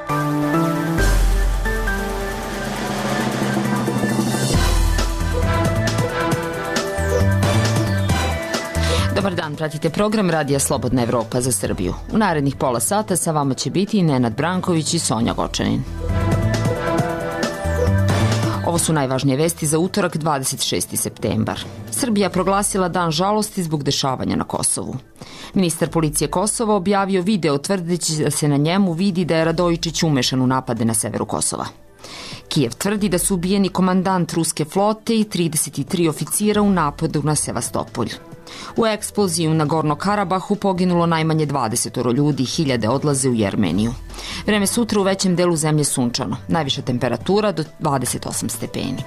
Dobar dan, pratite program Radija Slobodna Evropa za Srbiju. U narednih pola sata sa vama će biti Nenad Branković i Sonja Gočanin. Ovo su najvažnije vesti za utorak 26. septembar. Srbija proglasila dan žalosti zbog dešavanja na Kosovu. Ministar policije Kosova objavio video tvrdeći da se na njemu vidi da je Radojičić umešan u napade na severu Kosova. Kijev tvrdi da su ubijeni komandant ruske flote i 33 oficira u napadu na Sevastopolj. U eksploziji u Nagorno Karabahu poginulo najmanje 20 ljudi, hiljade odlaze u Jermeniju. Vreme sutra u većem delu zemlje sunčano, najviša temperatura do 28 stepeni.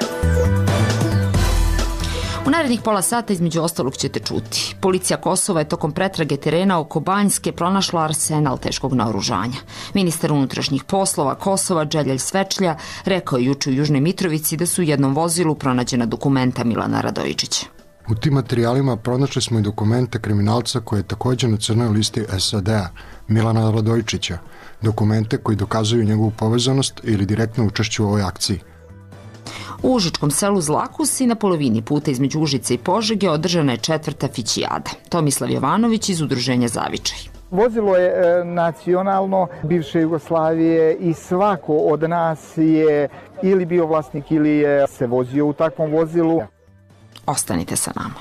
U narednih pola sata između ostalog ćete čuti. Policija Kosova je tokom pretrage terena oko Banjske pronašla arsenal teškog naoružanja. Ministar unutrašnjih poslova Kosova Đeljelj Svečlja rekao je juče u Južnoj Mitrovici da su u jednom vozilu pronađena dokumenta Milana Radojičića. U tim materijalima pronašli smo i dokumente kriminalca koji je također na crnoj listi SAD-a, Milana Radojičića, dokumente koji dokazuju njegovu povezanost ili direktno učešće u ovoj akciji. U užičkom selu Zlakus i na polovini puta između Užice i Požege održana je 4. fićijada. Tomislav Jovanović iz udruženja Zavičaj. Vozilo je nacionalno bivše Jugoslavije i svako od nas je ili bio vlasnik ili je se vozio u takvom vozilu. Ostanite sa nama.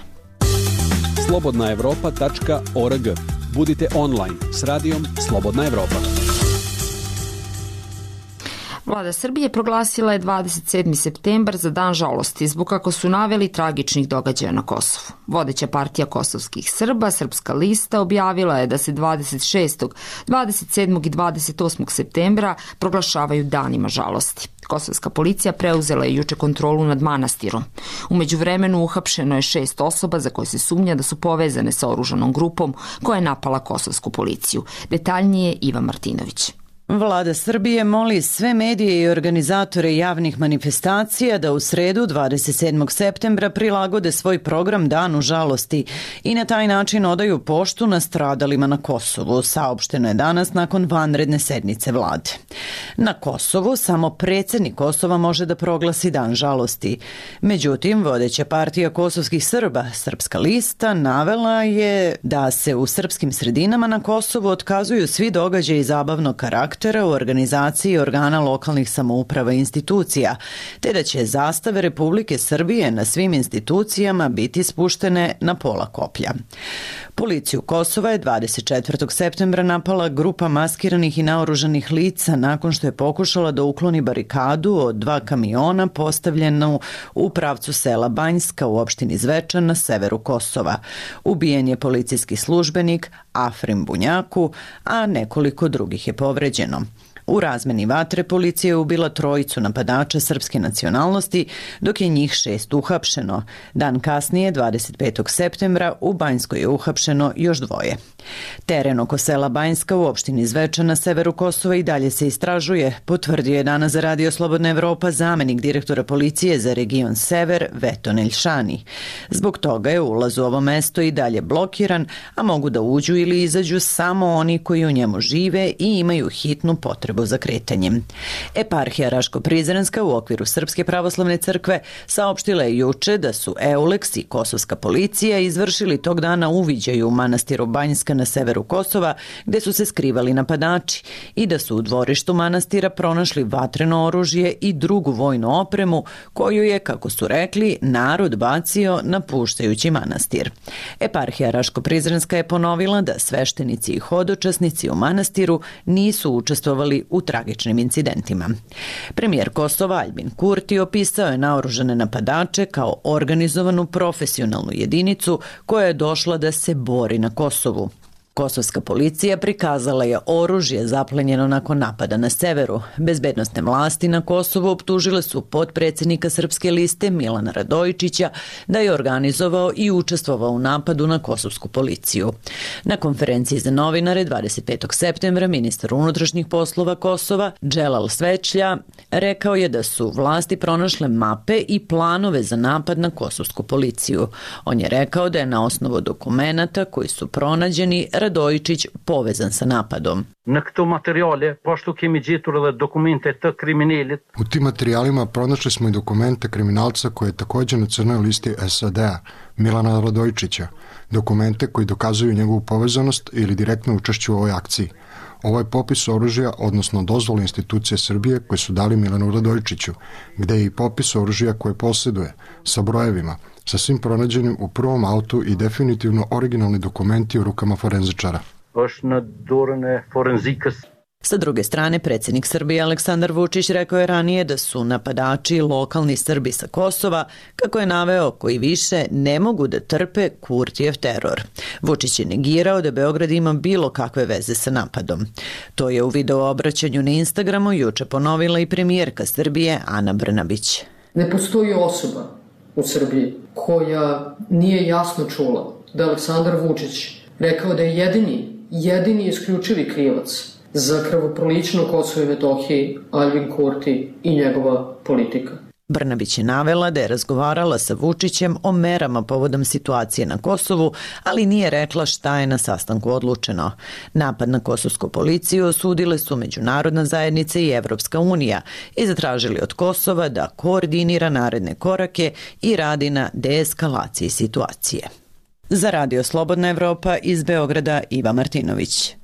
slobodnaevropa.org. Budite online s radijom Slobodna Evropa. Vlada Srbije proglasila je 27. septembar za dan žalosti zbog, kako su naveli, tragičnih događaja na Kosovu. Vodeća partija kosovskih Srba, Srpska lista, objavila je da se 26., 27. i 28. septembra proglašavaju danima žalosti. Kosovska policija preuzela je juče kontrolu nad manastirom. U međuvremenu uhapšeno je 6 osoba za koje se sumnja da su povezane sa oružanom grupom koja je napala kosovsku policiju. Detaljnije Iva Martinović. Vlada Srbije moli sve medije i organizatore javnih manifestacija da u sredu 27. septembra prilagode svoj program Danu žalosti i na taj način odaju poštu nastradalima na Kosovu, saopšteno je danas nakon vanredne sednice vlade. Na Kosovu samo predsjednik Kosova može da proglasi dan žalosti. Međutim, vodeća partija kosovskih Srba, Srpska lista, navela je da se u srpskim sredinama na Kosovu otkazuju svi događaji zabavnog karaktera u organizaciji organa lokalnih samouprava i institucija, te da će zastave Republike Srbije na svim institucijama biti spuštene na pola koplja. Policiju Kosova je 24. septembra napala grupa maskiranih i naoružanih lica nakon što je pokušala da ukloni barikadu od 2 kamiona postavljenu u pravcu sela Banjska u opštini Zvečan na severu Kosova. Ubijen je policijski službenik Afrim Bunjaku, a nekoliko drugih je povređeno. U razmeni vatre policija je ubila 3 napadača srpske nacionalnosti, dok je njih 6 uhapšeno. Dan kasnije, 25. septembra, u Banjskoj je uhapšeno još 2. Teren oko sela Banjska u opštini Zvečan na severu Kosova i dalje se istražuje, potvrdio je danas za Radio Slobodna Evropa zamenik direktora policije za region Sever Veton Elšani. Zbog toga je ulaz u ovo mesto i dalje blokiran, a mogu da uđu ili izađu samo oni koji u njemu žive i imaju hitnu potrebu za kretanjem. Eparhija Raško-Prizrenska u okviru Srpske pravoslavne crkve saopštila je juče da su EULEX i kosovska policija izvršili tog dana uviđaj u manastiru Banjska na severu Kosova, gde su se skrivali napadači, i da su u dvorištu manastira pronašli vatreno oružje i drugu vojnu opremu koju je, kako su rekli, narod bacio napuštajući manastir. Eparhija Raško-Prizrenska je ponovila da sveštenici i hodočasnici u manastiru nisu učestvovali u tragičnim incidentima. Premijer Kosova Aljbin Kurti opisao je naoružane napadače kao organizovanu profesionalnu jedinicu koja je došla da se bori na Kosovu. Kosovska policija prikazala je oružje zaplenjeno nakon napada na severu. Bezbednosne vlasti na Kosovu optužile su potpredsjednika Srpske liste Milana Radojičića da je organizovao i učestvovao u napadu na kosovsku policiju. Na konferenciji za novinare 25. septembra ministar unutrašnjih poslova Kosova Đelal Svečlja rekao je da su vlasti pronašle mape i planove za napad na kosovsku policiju. On je rekao da je na osnovu dokumenata koji su pronađeni Radojičić povezan sa napadom. Në këto materijale, pošto kemi gjetur edhe dokumente të kriminalit. U tim materijalima pronašli smo i dokumente kriminalca koji je također na crnoj listi SAD-a, Milana Radojčića, dokumente koji dokazuju njegovu povezanost ili direktno učešće u ovoj akciji. Ovaj popis oružja, odnosno dozvole institucije Srbije koje su dali Milanu Radojčiću, gde je i popis oružja koje posjeduje, sa brojevima, sa svim pronađenim u prvom autu i definitivno originalni dokumenti u rukama forenzičara. Është në dorën e forenzikës. Sa druge strane, predsjednik Srbije Aleksandar Vučić rekao je ranije da su napadači lokalni Srbi sa Kosova, kako je naveo, koji više ne mogu da trpe Kurtijev teror. Vučić je negirao da Beograd ima bilo kakve veze sa napadom. To je u video obraćanju na Instagramu juče ponovila i premijerka Srbije Ana Brnabić. Ne postoji osoba u Srbiji koja nije jasno čula da Aleksandar Vučić rekao da je jedini isključivi krivac za krvoproliće na Kosovo i Metohiji Aljbin Kurti i njegova politika. Brnabić je navela da je razgovarala sa Vučićem o merama povodom situacije na Kosovu, ali nije rekla šta je na sastanku odlučeno. Napad na kosovsku policiju osudile su međunarodna zajednica i Evropska unija i zatražili od Kosova da koordinira naredne korake i radi na deeskalaciji situacije. Za Radio Slobodna Evropa iz Beograda Iva Martinović.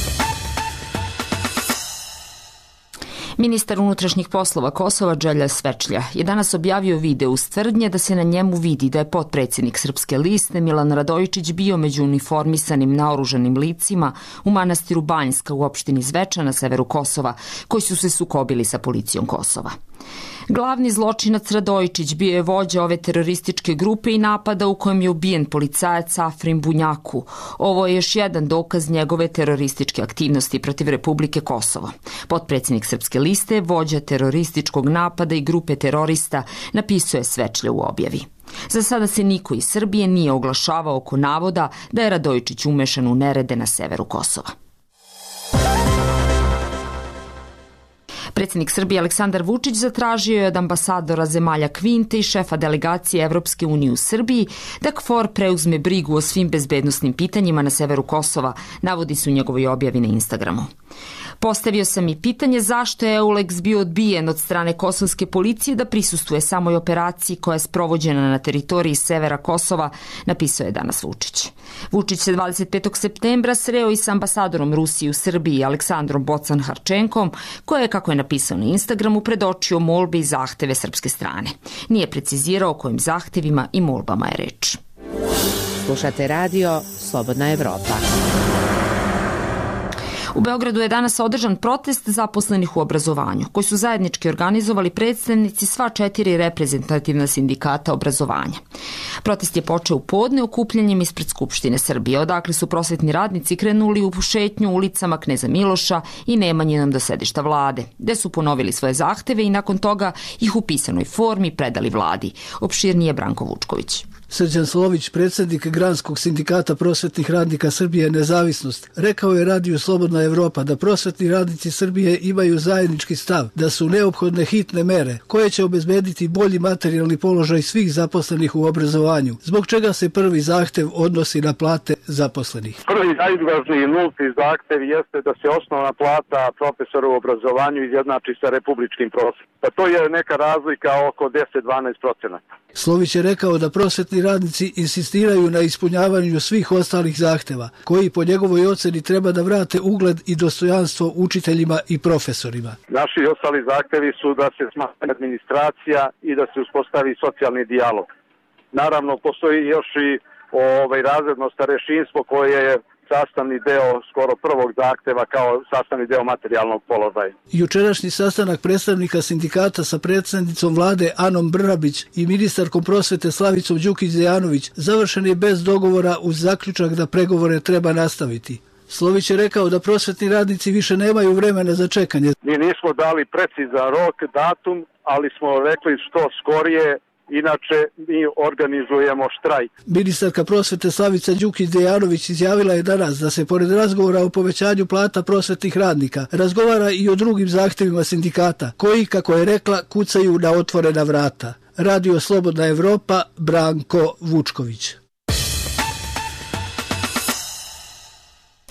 Ministar unutrašnjih poslova Kosova Đelja Svečlja je danas objavio video uz tvrdnje da se na njemu vidi da je potpredsjednik Srpske liste Milan Radojčić bio među uniformisanim naoružanim licima u manastiru Banjska u opštini Zvečan na severu Kosova, koji su se sukobili sa policijom Kosova. Glavni zločinac Radojčić bio je vođa ove terorističke grupe i napada u kojem je ubijen policajac Afrim Bunjaku. Ovo je još jedan dokaz njegove terorističke aktivnosti protiv Republike Kosovo. Potpredsjednik Srpske liste, vođa terorističkog napada i grupe terorista, napisuje Svečlja u objavi. Za sada se niko iz Srbije nije oglašavao oko navoda da je Radojčić umešan u nerede na severu Kosova. Predsjednik Srbije Aleksandar Vučić zatražio je od ambasadora zemalja Kvinte i šefa delegacije Evropske unije u Srbiji da KFOR preuzme brigu o svim bezbednosnim pitanjima na severu Kosova, navodi se u njegovoj objavi na Instagramu. Postavio sam i pitanje zašto je EULEX bio odbijen od strane kosovske policije da prisustuje samoj operaciji koja je sprovođena na teritoriji severa Kosova, napisao je danas Vučić. Vučić se 25. septembra sreo i sa ambasadorom Rusije u Srbiji Aleksandrom Bocan-Harčenkom, koje je, kako je napisao na Instagramu, predočio molbe i zahteve srpske strane. Nije precizirao o kojim zahtevima i molbama je reč. Slušate radio Slobodna Evropa. U Beogradu je danas održan protest zaposlenih u obrazovanju, koji su zajednički organizovali predstavnici sva 4 reprezentativna sindikata obrazovanja. Protest je počeo u podne okupljanjem ispred Skupštine Srbije, odakle su prosvetni radnici krenuli u šetnju ulicama Kneza Miloša i Nemanjinom do sedišta vlade, gde su ponovili svoje zahteve i nakon toga ih u pisanoj formi predali vladi. Opširnije Branko Vučković. Srđan Slović, predsjednik Granskog sindikata prosvetnih radnika Srbije Nezavisnost, rekao je Radiju Slobodna Evropa da prosvetni radnici Srbije imaju zajednički stav, da su neophodne hitne mere koje će obezbediti bolji materijalni položaj svih zaposlenih u obrazovanju, zbog čega se prvi zahtev odnosi na plate zaposlenih. Prvi najvažniji i nulti zahtev jeste da se osnovna plata profesora u obrazovanju izjednači sa republičkim prosjekom. Pa to je neka razlika oko 10-12%. Slović je rekao da prosvetni radnici insistiraju na ispunjavanju svih ostalih zahteva, koji po njegovoj oceni treba da vrate ugled i dostojanstvo učiteljima i profesorima. Naši ostali zahtevi su da se smanji administracija i da se uspostavi socijalni dijalog. Naravno, postoji još i razredno starešinstvo koje je sastavni deo skoro prvog zahteva kao sastavni deo materijalnog položaja. Jučerašnji sastanak predstavnika sindikata sa predsjednicom vlade Anom Brnabić i ministarkom prosvete Slavicom Đukić-Dejanović završen je bez dogovora uz zaključak da pregovore treba nastaviti. Slović je rekao da prosvetni radnici više nemaju vremena za čekanje. Mi nismo dali precizan rok, datum, ali smo rekli što skorije. Inače, mi organizujemo štrajk. Ministarka prosvete Slavica Đukić-Dejanović izjavila je danas da se pored razgovora o povećanju plata prosvetnih radnika razgovara i o drugim zahtevima sindikata, koji, kako je rekla, kucaju na otvorena vrata. Radio Slobodna Evropa, Branko Vučković.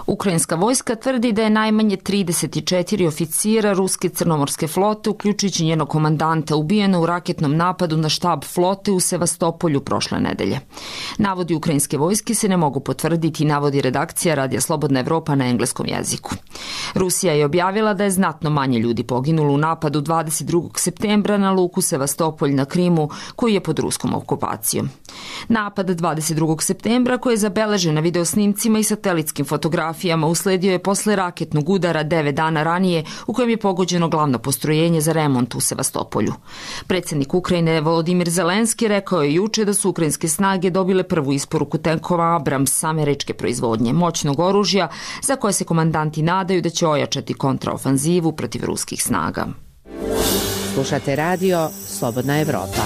Ukrajinska vojska tvrdi da je najmanje 34 oficira ruske crnomorske flote, uključujući njenog komandanta, ubijeno u raketnom napadu na štab flote u Sevastopolju prošle nedelje. Navodi ukrajinske vojske se ne mogu potvrditi, navodi redakcija Radija Slobodna Evropa na engleskom jeziku. Rusija je objavila da je znatno manje ljudi poginulo u napadu 22. septembra na luku Sevastopolj na Krimu, koji je pod ruskom okupacijom. Napad 22. septembra, koji je zabeležen na videosnimcima i satelitskim fotografijama, usledio je posle raketnog udara 9 dana ranije u kojem je pogođeno glavno postrojenje za remont u Sevastopolju. Predsjednik Ukrajine Volodimir Zelenski rekao je juče da su ukrajinske snage dobile prvu isporuku tenkova Abrams američke proizvodnje, moćnog oružja za koje se komandanti nadaju da će ojačati kontraofanzivu protiv ruskih snaga. Slušate radio Slobodna Evropa.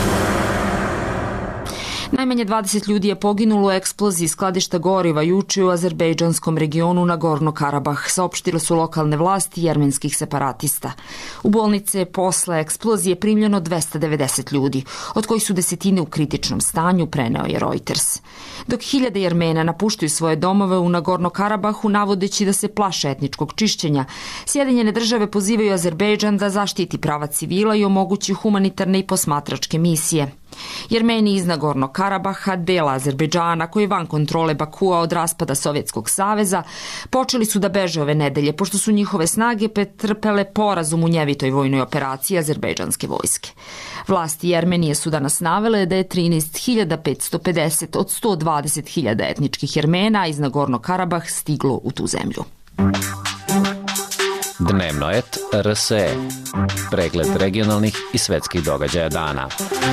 Najmanje 20 ljudi je poginulo u eksploziji skladišta goriva juče u azerbejdžanskom regionu Nagorno-Karabah, saopštile su lokalne vlasti jermenskih separatista. U bolnice je posle eksplozije primljeno 290 ljudi, od kojih su desetine u kritičnom stanju, preneo je Reuters. Dok hiljade Jermena napuštaju svoje domove u Nagorno-Karabahu navodeći da se plaše etničkog čišćenja, Sjedinjene države pozivaju Azerbejdžan da zaštiti prava civila i omogući humanitarne i posmatračke misije. Jermeni iz Nagorno-Karabaha, dela Azerbejdžana koji je van kontrole Bakua od raspada Sovjetskog saveza, počeli su da beže ove nedelje, pošto su njihove snage pretrpele poraz u munjevitoj vojnoj operaciji azerbejdžanske vojske. Vlasti Jermenije su danas navele da je 13.550 od 120.000 etničkih Jermena iz Nagorno-Karabah stiglo u tu zemlju. Dnevno et RSE. Pregled regionalnih i svetskih događaja dana.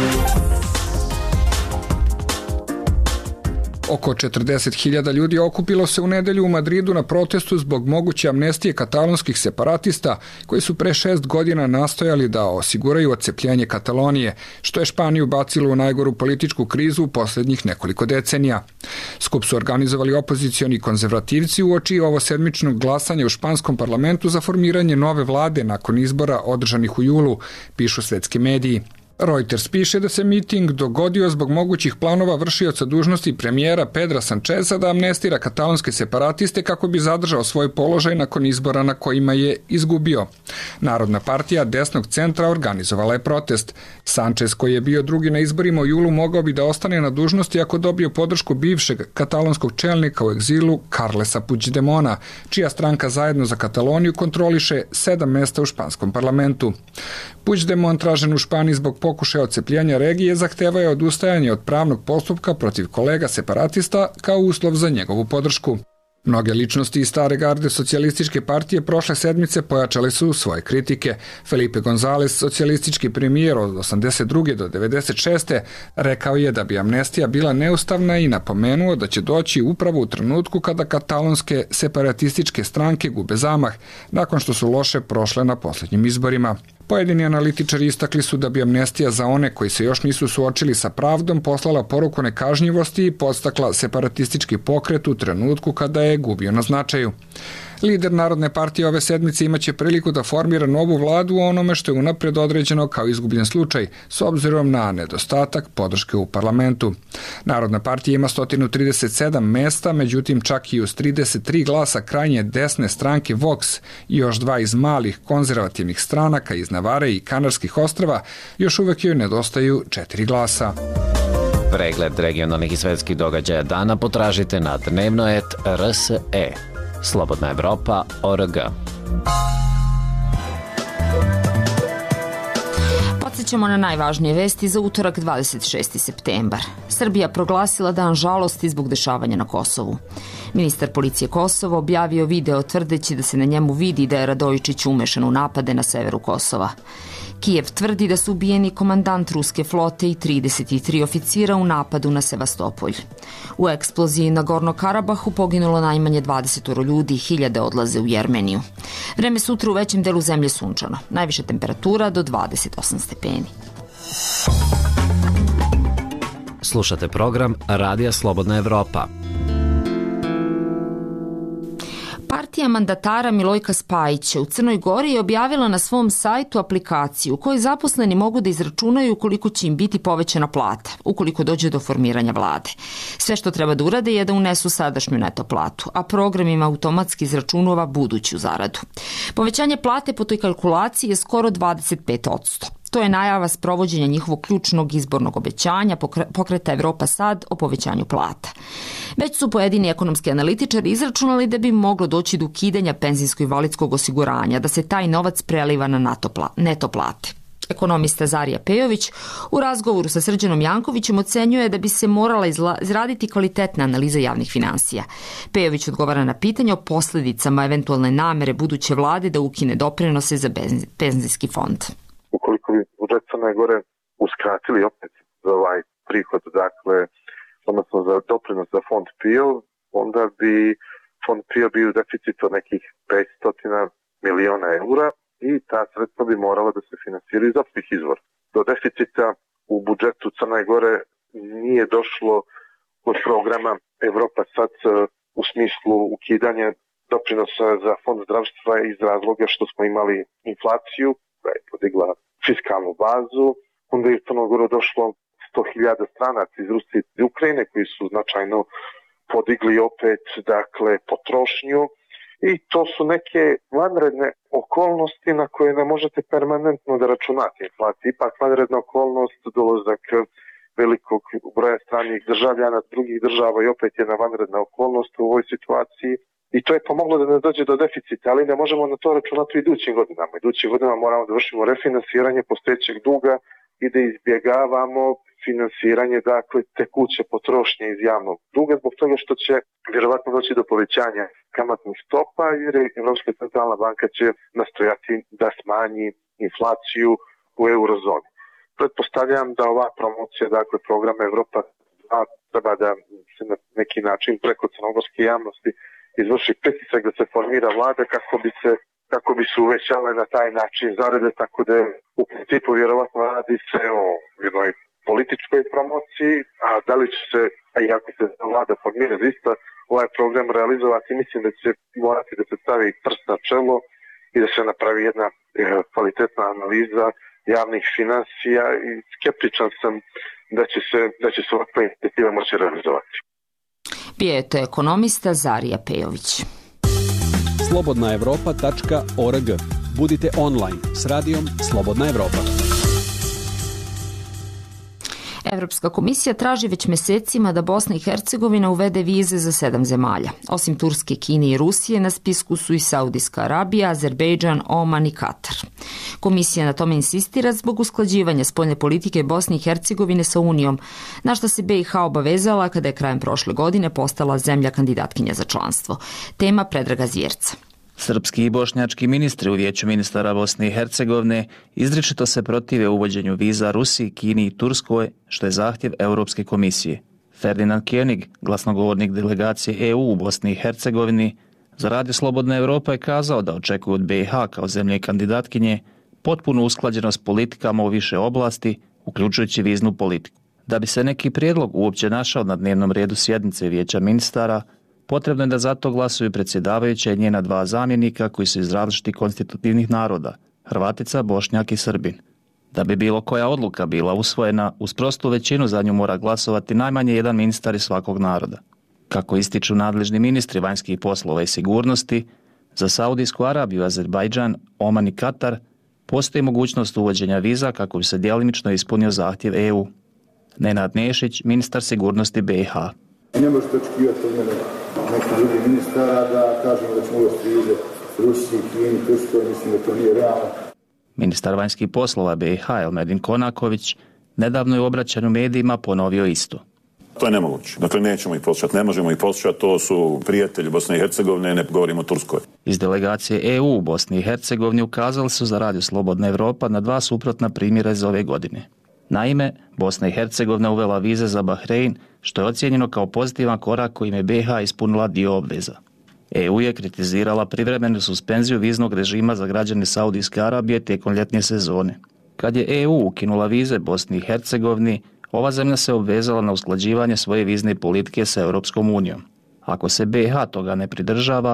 Oko 40.000 ljudi okupilo se u nedelju u Madridu na protestu zbog moguće amnestije katalonskih separatista koji su pre 6 godina nastojali da osiguraju odcepljenje Katalonije, što je Španiju bacilo u najgoru političku krizu u posljednjih nekoliko decenija. Skup su organizovali opozicioni konzervativci uoči ovosedmičnog glasanja u španskom parlamentu za formiranje nove vlade nakon izbora održanih u julu, pišu svetski mediji. Reuters piše da se miting dogodio zbog mogućih planova vršioca dužnosti premijera Pedra Sancheza da amnestira katalonske separatiste kako bi zadržao svoj položaj nakon izbora na kojima je izgubio. Narodna partija desnog centra organizovala je protest. Sanchez, koji je bio drugi na izborima u julu, mogao bi da ostane na dužnosti ako dobije podršku bivšeg katalonskog čelnika u egzilu Carlesa Puigdemona, čija stranka Zajedno za Kataloniju kontroliše 7 mesta u španskom parlamentu. Puigdemont, tražen u Španiji zbog pokušaja odcepljenja regije, zahtevao je odustajanje od pravnog postupka protiv kolega separatista kao uslov za njegovu podršku. Mnoge ličnosti iz stare garde socijalističke partije prošle sedmice pojačale su svoje kritike. Felipe González, socijalistički premijer od 82. do 96. rekao je da bi amnestija bila neustavna i napomenuo da će doći upravo u trenutku kada katalonske separatističke stranke gube zamah, nakon što su loše prošle na posljednjim izborima. Pojedini analitičari istakli su da bi amnestija za one koji se još nisu suočili sa pravdom poslala poruku nekažnjivosti i podstakla separatistički pokret u trenutku kada je gubio na značaju. Lider Narodne partije ove sedmice imaće priliku da formira novu vladu o onome što je unapred određeno kao izgubljen slučaj, s obzirom na nedostatak podrške u parlamentu. Narodna partija ima 137 mesta, međutim čak i uz 33 glasa krajnje desne stranke Vox i još 2 iz malih konzervativnih stranaka iz Navare i Kanarskih ostrava, još uvek joj nedostaju 4 glasa. Pregled regionalnih i svetskih događaja dana potražite na dnevnoet.rse. Slobodna Evropa.org. Podsjećamo na najvažnije vesti za utorak 26. septembar. Srbija proglasila dan žalosti zbog dešavanja na Kosovu. Ministar policije Kosova objavio video tvrdeći da se na njemu vidi da je Radojičić umešan u napade na severu Kosova. Kijev tvrdi da su ubijeni komandant ruske flote i 33 oficira u napadu na Sevastopolj. U eksploziji na Nagorno-Karabahu poginulo najmanje 20 ljudi i hiljade odlaze u Jermeniju. Vreme sutra u većem delu zemlje sunčano. Najviša temperatura do 28 stepeni. Slušate program Radija Slobodna Evropa. Partija mandatara Milojka Spajića u Crnoj Gori je objavila na svom sajtu aplikaciju u kojoj zaposleni mogu da izračunaju koliko će im biti povećana plata ukoliko dođe do formiranja vlade. Sve što treba da urade je da unesu sadašnju neto platu, a program im automatski izračunava buduću zaradu. Povećanje plate po toj kalkulaciji je skoro 25%. To je najava sprovođenja njihovog ključnog izbornog obećanja pokreta Evropa Sad o povećanju plata. Već su pojedini ekonomski analitičari izračunali da bi moglo doći do ukidanja penzijsko-invalidskog osiguranja, da se taj novac preliva na neto plate. Ekonomista Zarija Pejović u razgovoru sa Srđanom Jankovićem ocenjuje da bi se morala izraditi kvalitetna analiza javnih finansija. Pejović odgovara na pitanje o posljedicama eventualne namere buduće vlade da ukine doprinose za penzijski fond. Ukoliko bi budžet Crne Gore uskratili opet za ovaj prihod, dakle, odnosno za doprinos za fond PIO, onda bi fond PIO bio u deficitu od nekih 500 miliona eura i ta sredstva bi morala da se finansiraju iz opštih izvora. Do deficita u budžetu Crne Gore nije došlo od programa Evropa Sad u smislu ukidanja doprinosa za fond zdravstva iz razloga što smo imali inflaciju koja je podigla fiskalnu bazu, onda je u Crnu Goru došlo 100.000 stranaca iz Rusije i Ukrajine koji su značajno podigli opet, dakle, potrošnju i to su neke vanredne okolnosti na koje ne možete permanentno da računate. Inflacija ipak vanredna okolnost, dolazak velikog broja stranih državljana drugih država i opet jedna vanredna okolnost u ovoj situaciji. I to je pomoglo da ne dođe do deficita, ali ne možemo na to računati u idućim godinama. Idućim godinama moramo da vršimo refinansiranje postojećeg duga i da izbjegavamo finansiranje, dakle, tekuće potrošnje iz javnog duga, zbog toga što će vjerovatno doći do povećanja kamatnih stopa, jer Evropska centralna banka će nastojati da smanji inflaciju u eurozoni. Pretpostavljam da ova promocija, dakle, programa Evropa treba da se na neki način preko crnogorske javnosti izvrši pritisak da se formira vlada kako bi se uvećale na taj način zarade, tako da u principu vjerovatno radi se o jednoj političkoj promociji, a da li će se, a i ako se vlada formira zaista ovaj program realizovati, mislim da će morati da se stavi prst na čelo i da se napravi jedna kvalitetna analiza javnih finansija i skeptičan sam da će se ovakve inicijative moći realizovati. Bio je to ekonomista Zarija Pejović. slobodnaevropa.org. Budite online s radijom Slobodna Evropa. Evropska komisija traži već mesecima da Bosna i Hercegovina uvede vize za 7 zemalja. Osim Turske, Kine i Rusije, na spisku su i Saudijska Arabija, Azerbejdžan, Oman i Katar. Komisija na tome insistira zbog usklađivanja spoljne politike Bosne i Hercegovine sa Unijom, na što se BiH obavezala kada je krajem prošle godine postala zemlja kandidatkinja za članstvo. Tema Predraga Zvjerca. Srpski i bošnjački ministri u Vijeću ministara Bosne i Hercegovine izričito se protive uvođenju viza Rusiji, Kini i Turskoj, što je zahtjev Europske komisije. Ferdinand König, glasnogovornik delegacije EU u Bosni i Hercegovini, za Radio Slobodna Evropa je kazao da očekuju od BiH kao zemlje kandidatkinje potpunu usklađenost politikama u više oblasti, uključujući viznu politiku. Da bi se neki prijedlog uopće našao na dnevnom redu sjednice Vijeća ministara, potrebno je da za to glasuju predsjedavajuća i njena 2 zamjenika koji su iz različitih konstitutivnih naroda, Hrvatica, Bošnjak i Srbin. Da bi bilo koja odluka bila usvojena, uz prostu većinu za nju mora glasovati najmanje jedan ministar iz svakog naroda. Kako ističu nadležni ministri vanjskih poslova i sigurnosti, za Saudijsku Arabiju, Azerbajdžan, Oman i Katar postoji mogućnost uvođenja viza kako bi se djelimično ispunio zahtjev EU. Nenad Nešić, ministar sigurnosti BiH. Ne možete očekivati od mene neki drugi ministara da kažemo da ćemo uvesti vize Rusiji, Kini, Turskoj, mislim da to nije realno. Ministar vanjskih poslova BiH Elmedin Konaković nedavno je u obraćanju medijima ponovio isto. To je nemoguće. Dakle, nećemo ih poslušati, ne možemo ih poslušati, to su prijatelji Bosne i Hercegovine, ne govorimo o Turskoj. Iz delegacije EU u Bosni i Hercegovini ukazali su za Radio Slobodna Evropa na 2 suprotna primjera iz ove godine. Naime, Bosna i Hercegovina uvela vize za Bahrein, što je ocijenjeno kao pozitivan korak kojim je BiH ispunila dio obveza. EU je kritizirala privremenu suspenziju viznog režima za građane Saudijske Arabije tijekom ljetne sezone. Kad je EU ukinula vize Bosni i Hercegovini, ova zemlja se obvezala na usklađivanje svoje vizne politike sa Europskom unijom. Ako se BiH toga ne pridržava,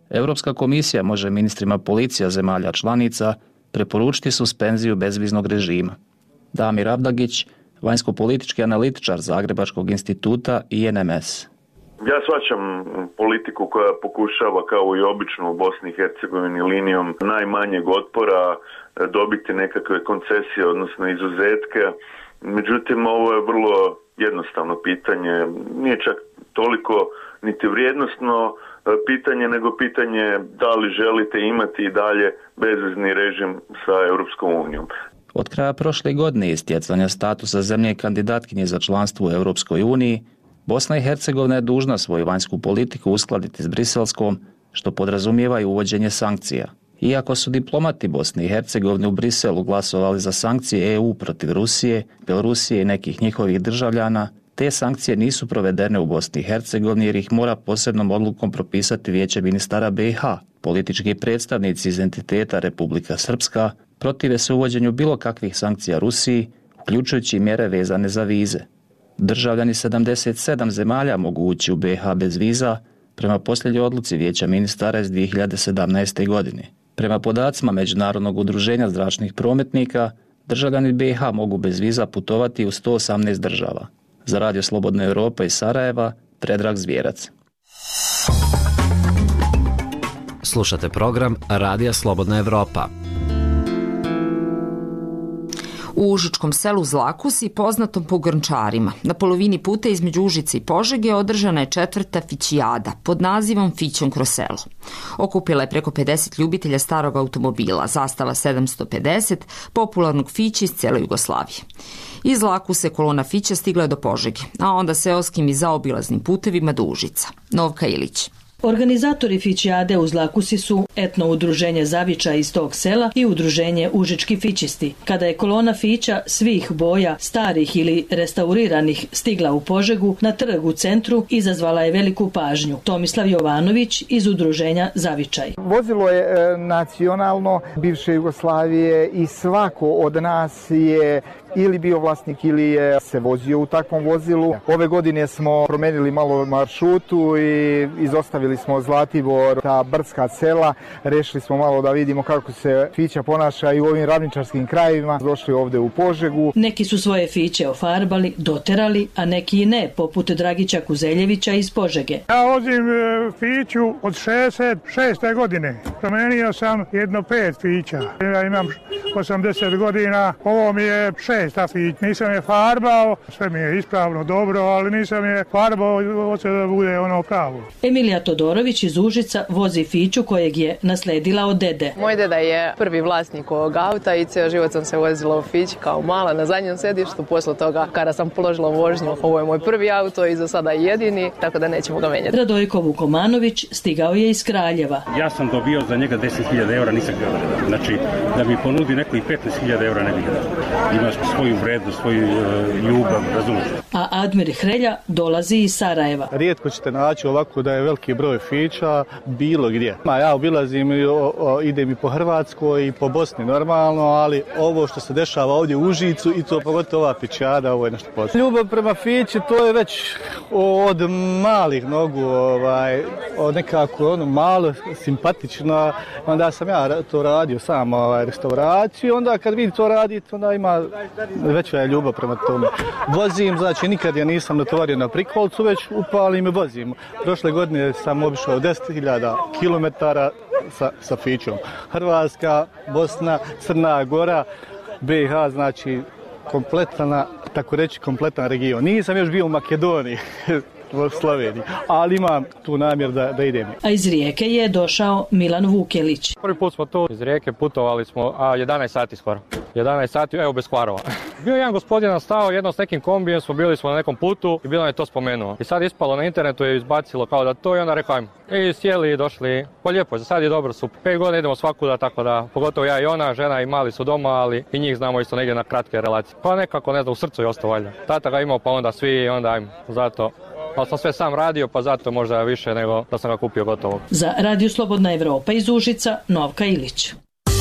Europska komisija može ministrima policija zemalja članica preporučiti suspenziju bezviznog režima. Damir Avdagić, vanjsko-politički analitičar Zagrebačkog instituta INMS. Ja shvaćam politiku koja pokušava kao i obično u Bosni i Hercegovini linijom najmanjeg otpora dobiti nekakve koncesije, odnosno izuzetke. Međutim, ovo je vrlo jednostavno pitanje. Nije čak toliko niti vrijednosno pitanje, nego pitanje da li želite imati i dalje bezvizni režim sa Europskom unijom. Od kraja prošle godine i stjecanja statusa zemlje kandidatkinje za članstvo u Europskoj uniji, Bosna i Hercegovina je dužna svoju vanjsku politiku uskladiti s briselskom, što podrazumijeva i uvođenje sankcija. Iako su diplomati Bosne i Hercegovine u Briselu glasovali za sankcije EU protiv Rusije, Belorusije i nekih njihovih državljana, te sankcije nisu provedene u Bosni i Hercegovini jer ih mora posebnom odlukom propisati Vijeće ministara BiH. Politički predstavnici iz entiteta Republika Srpska protive se uvođenju bilo kakvih sankcija Rusiji, uključujući mjere vezane za vize. Državljani 77 zemalja mogu ući u BiH bez viza prema posljednjoj odluci Vijeća ministara iz 2017. godine. Prema podacima Međunarodnog udruženja zračnih prometnika, državljani BiH mogu bez viza putovati u 118 država. Za Radio Slobodna Europa iz Sarajeva, Predrag Zvjerac. Slušate program Radija Slobodna Europa. U užičkom selu Zlakusi, poznatom po grnčarima, na polovini puta između Užice i Požege održana je 4. fićijada pod nazivom Fićom kroz selo. Okupila je preko 50 ljubitelja starog automobila, zastava 750, popularnog fića iz cijele Jugoslavije. Iz Zlakuse kolona fića stigla je do Požege, a onda seoskim i zaobilaznim putevima do Užica. Novka Ilić. Organizatori fićijade u Zlakusi su etno udruženje Zaviča iz tog sela i udruženje Užički fićisti. Kada je kolona fića svih boja, starih ili restauriranih, stigla u Požegu, na trg u centru izazvala je veliku pažnju. Tomislav Jovanović iz udruženja Zavičaj. Vozilo je nacionalno bivše Jugoslavije i svako od nas je ili bio vlasnik ili je se vozio u takvom vozilu. Ove godine smo promenili malo maršrutu i izostavili smo Zlatibor, ta brdska sela. Rešili smo malo da vidimo kako se fića ponaša i u ovim ravničarskim krajevima. Došli ovde u Požegu. Neki su svoje fiće ofarbali, doterali, a neki i ne, poput Dragića Kuzeljevića iz Požege. Ja vozim fiću od 66. godine. Promenio sam jedno 5 fića. Ja imam 80 godina, ovo mi je 6. Nisam je farbao, sve mi je ispravno dobro, ali nisam je farbao, hoće da bude ono pravo. Emilija Todorović iz Užica vozi fiću kojeg je nasledila od dede. Moj deda je prvi vlasnik ovog auta i cijel život sam se vozila u fići kao mala na zadnjem sedištu. Posle toga kada sam položila vožnju, ovo je moj prvi auto i za sada jedini, tako da nećemo ga menjati. Radojko Vukomanović stigao je iz Kraljeva. Ja sam dobio za njega 10.000 eura, nisam ga dao. Znači, da mi ponudi neko i 15.000 eura ne bih dao. Imaš svoju vrednost, svoju ljubav, razumiješ. A Admir Hrelja dolazi iz Sarajeva. Rijetko ćete naći ovako da je veliki broj fića bilo gdje. Ja obilazim, idem i po Hrvatskoj i po Bosni normalno, ali ovo što se dešava ovdje u Užicu i to pogotovo ova fićada, ovo je nešto posebno. Ljubav prema fići, to je već od malih nogu, nekako malo simpatično. Onda sam ja to radio sam, restauraciju, onda kad vidi to raditi, onda ima veća je ljubav prema tome. Vozim, znači nikad ja nisam natovario na prikolcu, već upalim i vozim. Prošle godine sam obišao 10.000 kilometara sa fićom. Hrvatska, Bosna, Crna Gora, BiH, znači kompletan region. Nisam još bio u Makedoniji. U Sloveniji, ali imam tu namjer da idem. A iz Rijeke je došao Milan Vukelić. Prvi put smo tu iz Rijeke, putovali smo 11 sati skoro. 11 sati, evo bez kvarova. Bio je jedan gospodin stao, jedno s nekim kombijem, bili smo na nekom putu i bilo je to spomenuo. I sad ispalo na internetu je izbacilo kao da to i onda rekao ajmo. I sjeli i došli, po lijepo, za sad je dobro, super. 5 godina idemo svakuda, tako da, pogotovo ja i ona, žena i mali su doma, ali i njih znamo isto negdje na kratke relacije. Pa nekako, ne znam, u srcu je ostao valjda. Tata ga imao, pa onda svi, onda ajmo, zato. Ali sam sve sam radio, pa zato možda više nego da sam ga kupio gotovo. Za Radio Slobodna Evropa iz Užica, Novka Ilić.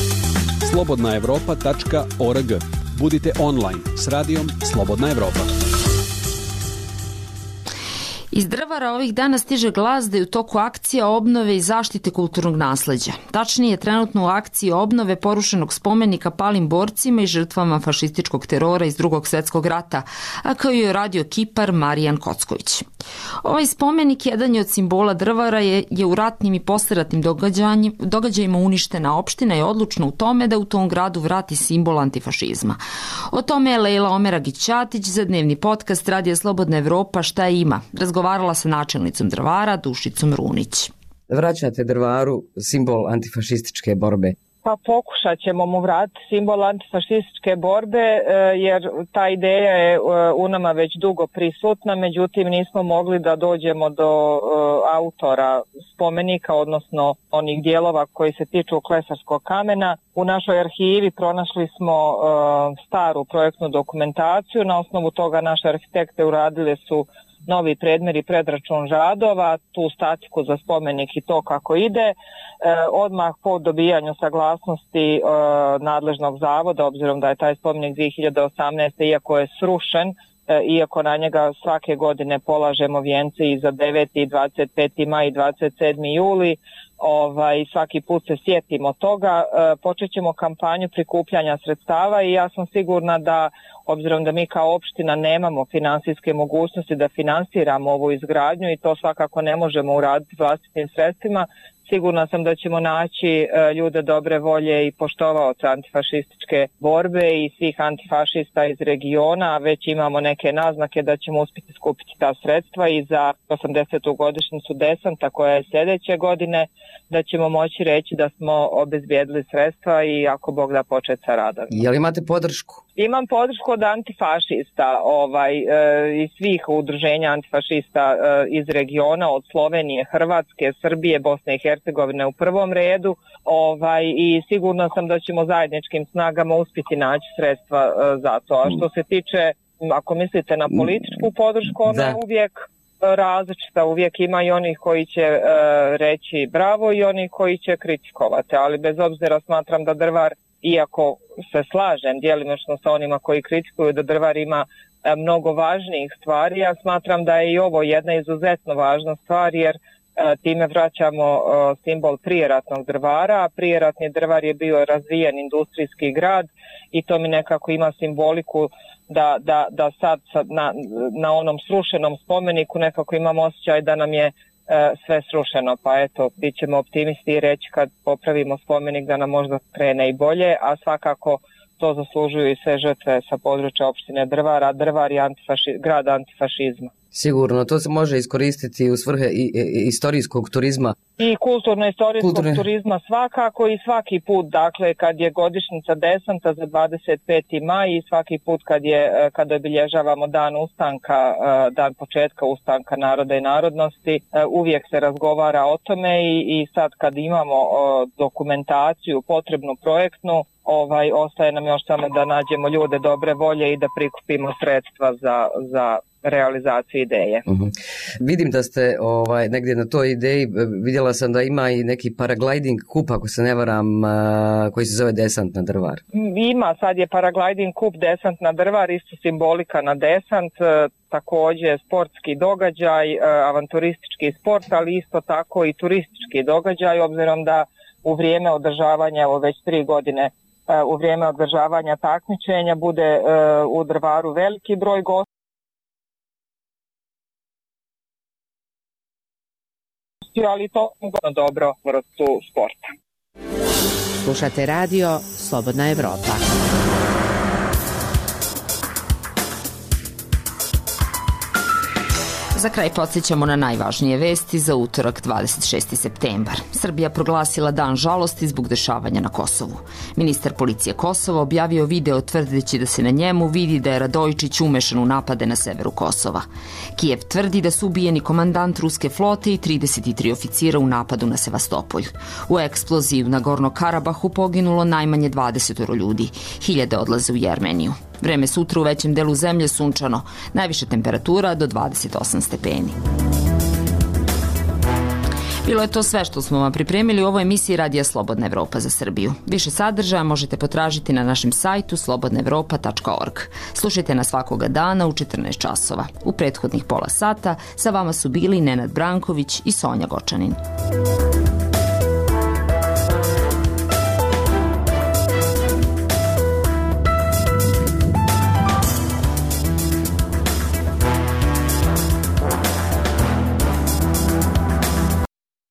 slobodnaevropa.org. Budite online s radijom Slobodna Evropa. Iz Drvara ovih dana stiže glas da je u toku akcija obnove i zaštite kulturnog nasleđa. Tačnije, trenutno u akciji obnove porušenog spomenika palim borcima i žrtvama fašističkog terora iz Drugog svjetskog rata, a kao je radio kipar Marijan Kocković. Ovaj spomenik jedan je od simbola Drvara, je u ratnim i posleratnim događajima uništena opština i odlučna u tome da u tom gradu vrati simbol antifašizma. O tome je Lejla Omeragić-Ćatić za dnevni podcast Radija Slobodna Evropa Šta ima razgovarala sa načelnicom Drvara Dušicom Runić. Vraćate Drvaru simbol antifašističke borbe. Pa pokušat ćemo mu vratiti simbol antifašističke borbe jer ta ideja je u nama već dugo prisutna, međutim nismo mogli da dođemo do autora spomenika, odnosno onih dijelova koji se tiču klesarskog kamena. U našoj arhivi pronašli smo staru projektnu dokumentaciju, na osnovu toga naše arhitekte uradile su novi predmer i predračun radova, tu statiku za spomenik i to kako ide. Odmah po dobijanju saglasnosti nadležnog zavoda, obzirom da je taj spomenik 2018. iako je srušen, iako na njega svake godine polažemo vijence i za 9. i 25. maj i 27. juli, svaki put se sjetimo toga, počet ćemo kampanju prikupljanja sredstava i ja sam sigurna da, obzirom da mi kao opština nemamo finansijske mogućnosti da finansiramo ovu izgradnju i to svakako ne možemo uraditi vlastitim sredstvima, sigurna sam da ćemo naći ljude dobre volje i poštovaoce antifašističke borbe i svih antifašista iz regiona, a već imamo neke naznake da ćemo uspjeti skupiti ta sredstva i za 80. godišnjicu desanta koja je sljedeće godine, da ćemo moći reći da smo obezbijedili sredstva i ako Bog da početi sa radom. Je li imate podršku? Imam podršku od antifašista i svih udruženja antifašista iz regiona, od Slovenije, Hrvatske, Srbije, Bosne i Hercegovine u prvom redu i sigurno sam da ćemo zajedničkim snagama uspjeti naći sredstva za to. A što se tiče, ako mislite na političku podršku, ona je uvijek različita, uvijek ima i onih koji će reći bravo i onih koji će kritikovati, ali bez obzira smatram da Drvar, iako se slažem djelimično sa onima koji kritikuju da Drvar ima mnogo važnijih stvari, ja smatram da je i ovo jedna izuzetno važna stvar jer time vraćamo simbol prijeratnog Drvara, a prijeratni Drvar je bio razvijen industrijski grad i to mi nekako ima simboliku da sad na onom srušenom spomeniku nekako imam osjećaj da nam je sve srušeno, pa eto, bit ćemo optimisti i reći kad popravimo spomenik da nam možda krene i bolje, a svakako to zaslužuju i sve žrtve sa područja opštine Drvara. Drvar je grad antifašizma. Sigurno, to se može iskoristiti u svrhe istorijskog turizma. I kulturno-istorijskog turizma svakako i svaki put, dakle kad je godišnjica desanta za 25. maj i svaki put kad obilježavamo dan ustanka, dan početka ustanka naroda i narodnosti, uvijek se razgovara o tome i sad kad imamo dokumentaciju potrebnu projektnu, ostaje nam još samo da nađemo ljude dobre volje i da prikupimo sredstva za realizaciju ideje. Vidim da ste negdje na toj ideji, vidjela sam da ima i neki paragliding kup, ako se ne varam, koji se zove Desant na Drvar. Ima, sad je paragliding kup Desant na Drvar, isto simbolika na desant, također sportski događaj, avanturistički sport, ali isto tako i turistički događaj, obzirom da u vrijeme održavanja, evo već 3 godine, u vrijeme održavanja takmičenja bude u Drvaru veliki broj gostiju, ali to je dobro vrstu sporta. Slušate radio Slobodna Evropa. Za kraj podsjećamo na najvažnije vesti za utorak 26. septembar. Srbija proglasila dan žalosti zbog dešavanja na Kosovu. Ministar policije Kosova objavio video tvrdeći da se na njemu vidi da je Radojičić umešan u napade na severu Kosova. Kijev tvrdi da su ubijeni komandant ruske flote i 33 oficira u napadu na Sevastopolj. U eksploziji na Gorno Karabahu poginulo najmanje 20 ljudi. Hiljade odlaze u Jermeniju. Vreme sutra u većem delu zemlje sunčano, najviša temperatura do 28 stepeni. Bilo je to sve što smo vam pripremili u ovoj emisiji Radija Slobodna Evropa za Srbiju. Više sadržaja možete potražiti na našem sajtu slobodnaevropa.org. Slušajte nas svakoga dana u 14 časova. U prethodnih pola sata sa vama su bili Nenad Branković i Sonja Gočanin.